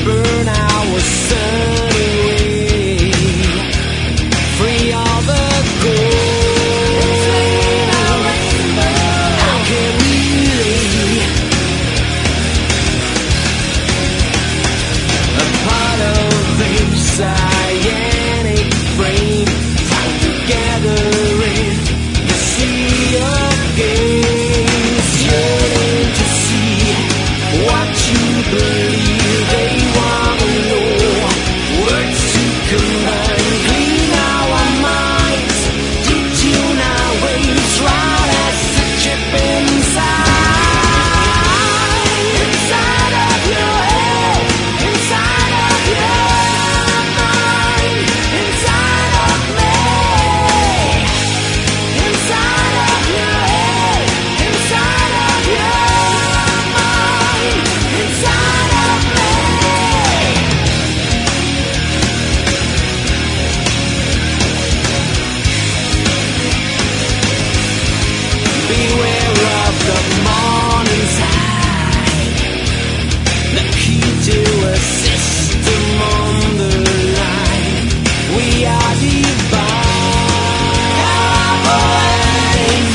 burn our sun away. Free all the gold. How can we lay a part of a cyanic frame tied together in the sea of gaze, yearning to see what you believe. They wanna know words to combine, clean our minds, detune our ways, right as the chip inside, inside of your head, inside of your mind, inside of me, inside of your head, inside of your mind, inside of me. Beware of the morning tide, the key to a system on the line. We are divine, operating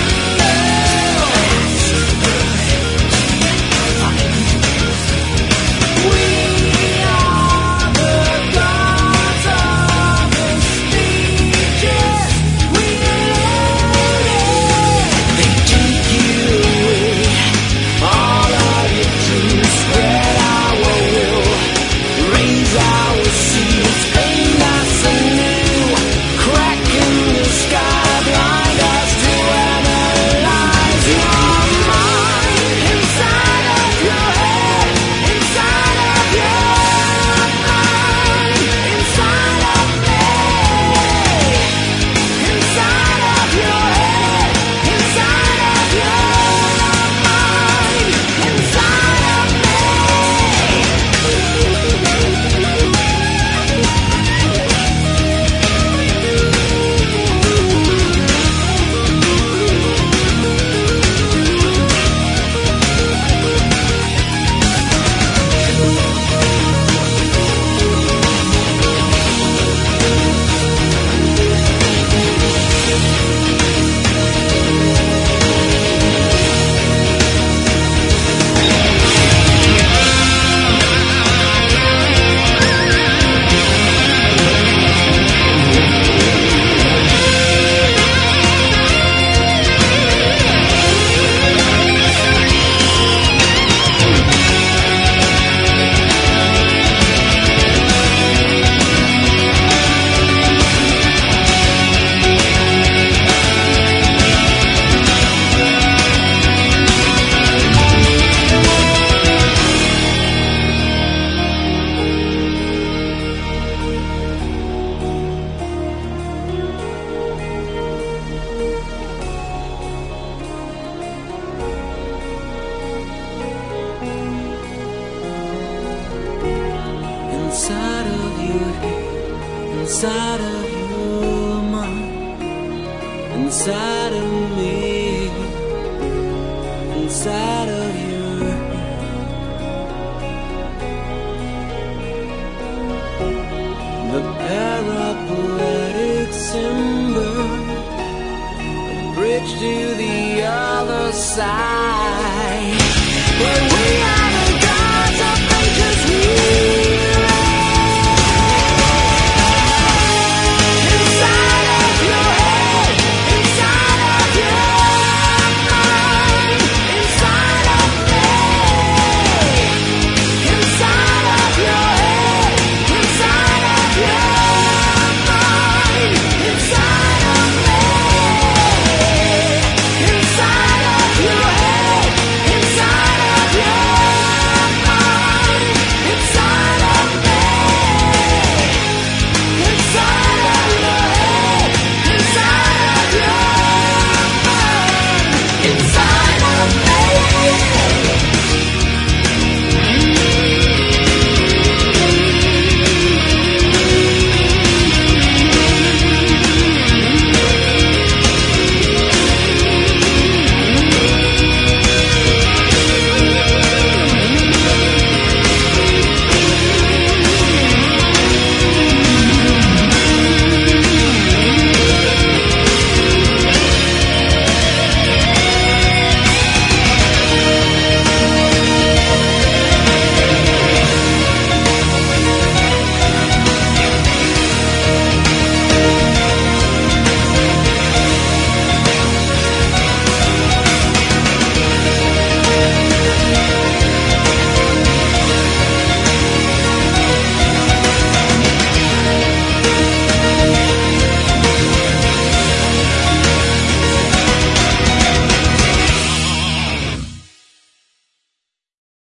we are the gods of the speeches we loaded. They take you away, all of your dreams, spread our will, raise our seas, paint us anew, crack in the sky, blind us to analyze your mind, inside of your head, inside of your mind, inside of me, inside of your head, inside of your mind, inside of me. Inside of your head, inside of your mind, inside of me, inside of your head. The parapletic symbol, a bridge to the other side.